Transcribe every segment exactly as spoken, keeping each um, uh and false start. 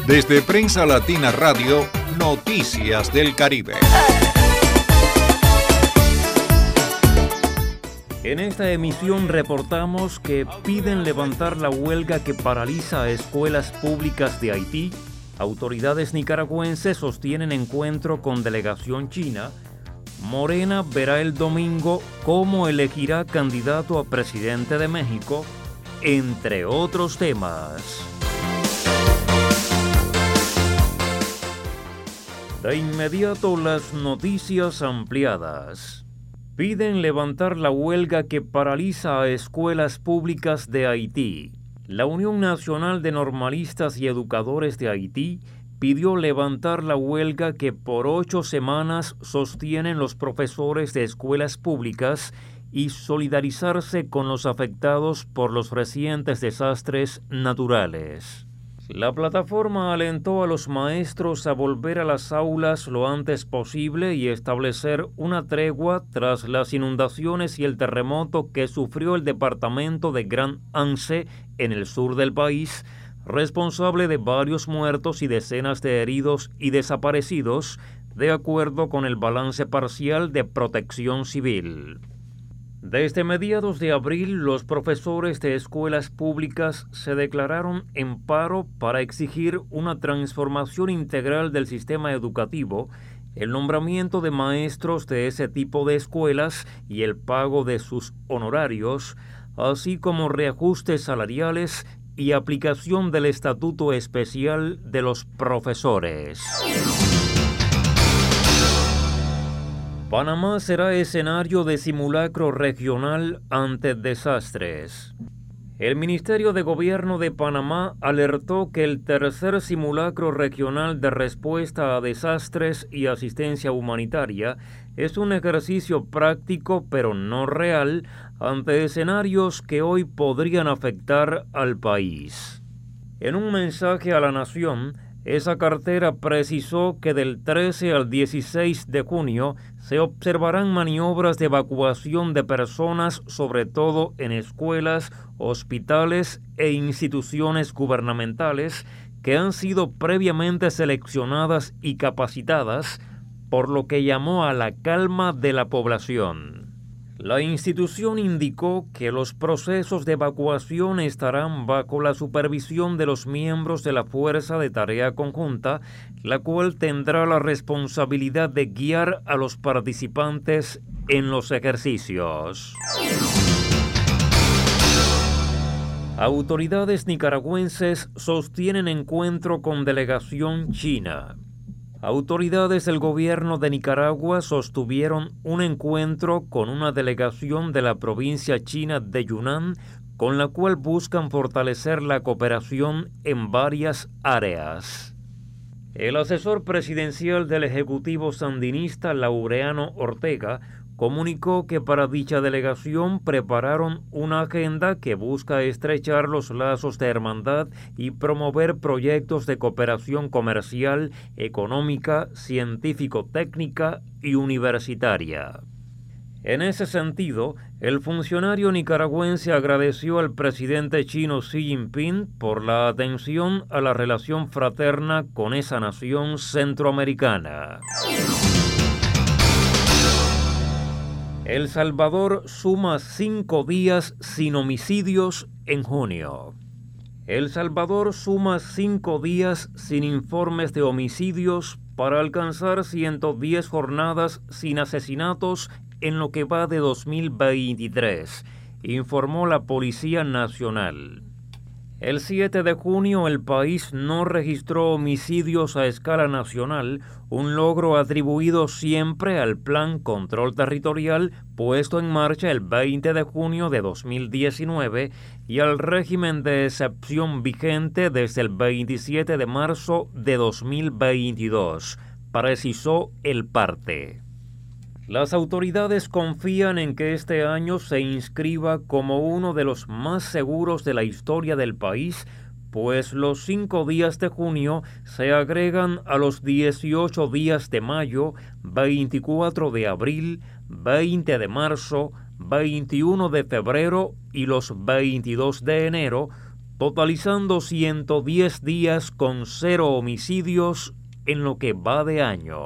Desde Prensa Latina Radio, Noticias del Caribe. En esta emisión reportamos que piden levantar la huelga que paraliza escuelas públicas de Haití. Autoridades nicaragüenses sostienen encuentro con delegación china. Morena verá el domingo cómo elegirá candidato a presidente de México, entre otros temas. De inmediato las noticias ampliadas. Piden levantar la huelga que paraliza a escuelas públicas de Haití. La Unión Nacional de Normalistas y Educadores de Haití pidió levantar la huelga que por ocho semanas sostienen los profesores de escuelas públicas y solidarizarse con los afectados por los recientes desastres naturales. La plataforma alentó a los maestros a volver a las aulas lo antes posible y establecer una tregua tras las inundaciones y el terremoto que sufrió el departamento de Gran Anse en el sur del país, responsable de varios muertos y decenas de heridos y desaparecidos, de acuerdo con el balance parcial de Protección Civil. Desde mediados de abril, los profesores de escuelas públicas se declararon en paro para exigir una transformación integral del sistema educativo, el nombramiento de maestros de ese tipo de escuelas y el pago de sus honorarios, así como reajustes salariales y aplicación del Estatuto Especial de los Profesores. Panamá será escenario de simulacro regional ante desastres. El Ministerio de Gobierno de Panamá alertó que el tercer simulacro regional de respuesta a desastres y asistencia humanitaria es un ejercicio práctico pero no real ante escenarios que hoy podrían afectar al país. En un mensaje a la nación, esa cartera precisó que del trece al dieciséis de junio se observarán maniobras de evacuación de personas, sobre todo en escuelas, hospitales e instituciones gubernamentales que han sido previamente seleccionadas y capacitadas, por lo que llamó a la calma de la población. La institución indicó que los procesos de evacuación estarán bajo la supervisión de los miembros de la Fuerza de Tarea Conjunta, la cual tendrá la responsabilidad de guiar a los participantes en los ejercicios. Autoridades nicaragüenses sostienen encuentro con delegación china. Autoridades del gobierno de Nicaragua sostuvieron un encuentro con una delegación de la provincia china de Yunnan, con la cual buscan fortalecer la cooperación en varias áreas. El asesor presidencial del Ejecutivo sandinista, Laureano Ortega, comunicó que para dicha delegación prepararon una agenda que busca estrechar los lazos de hermandad y promover proyectos de cooperación comercial, económica, científico-técnica y universitaria. En ese sentido, el funcionario nicaragüense agradeció al presidente chino Xi Jinping por la atención a la relación fraterna con esa nación centroamericana. El Salvador suma cinco días sin homicidios en junio. El Salvador suma cinco días sin informes de homicidios para alcanzar ciento diez jornadas sin asesinatos en lo que va de dos mil veintitrés, informó la Policía Nacional. El siete de junio el país no registró homicidios a escala nacional, un logro atribuido siempre al Plan Control Territorial puesto en marcha el veinte de junio de dos mil diecinueve y al régimen de excepción vigente desde el veintisiete de marzo de dos mil veintidós, precisó el parte. Las autoridades confían en que este año se inscriba como uno de los más seguros de la historia del país, pues los cinco días de junio se agregan a los dieciocho días de mayo, veinticuatro de abril, veinte de marzo, veintiuno de febrero y los veintidós de enero, totalizando ciento diez días con cero homicidios en lo que va de año.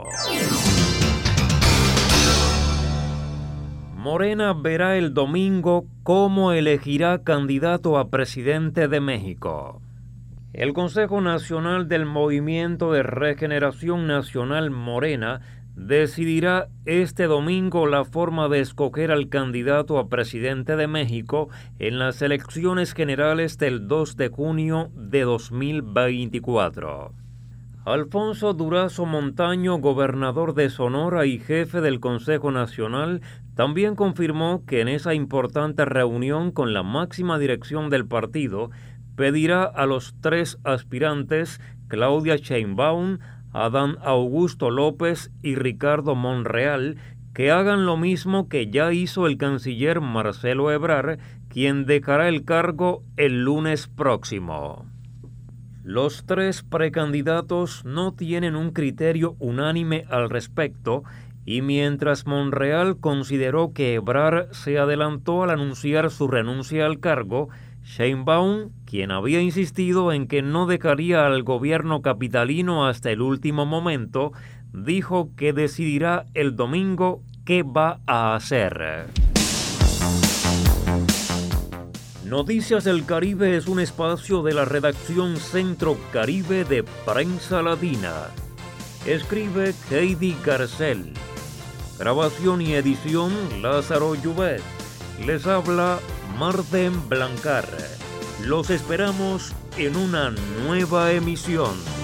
Morena verá el domingo cómo elegirá candidato a presidente de México. El Consejo Nacional del Movimiento de Regeneración Nacional Morena decidirá este domingo la forma de escoger al candidato a presidente de México en las elecciones generales del dos de junio de dos mil veinticuatro. Alfonso Durazo Montaño, gobernador de Sonora y jefe del Consejo Nacional, también confirmó que en esa importante reunión con la máxima dirección del partido pedirá a los tres aspirantes, Claudia Sheinbaum, Adán Augusto López y Ricardo Monreal, que hagan lo mismo que ya hizo el canciller Marcelo Ebrard, quien dejará el cargo el lunes próximo. Los tres precandidatos no tienen un criterio unánime al respecto, y mientras Monreal consideró que Ebrard se adelantó al anunciar su renuncia al cargo, Sheinbaum, quien había insistido en que no dejaría al gobierno capitalino hasta el último momento, dijo que decidirá el domingo qué va a hacer. Noticias del Caribe es un espacio de la redacción Centro Caribe de Prensa Latina. Escribe Heidi Garcel. Grabación y edición Lázaro Llubet. Les habla Marden Blancar. Los esperamos en una nueva emisión.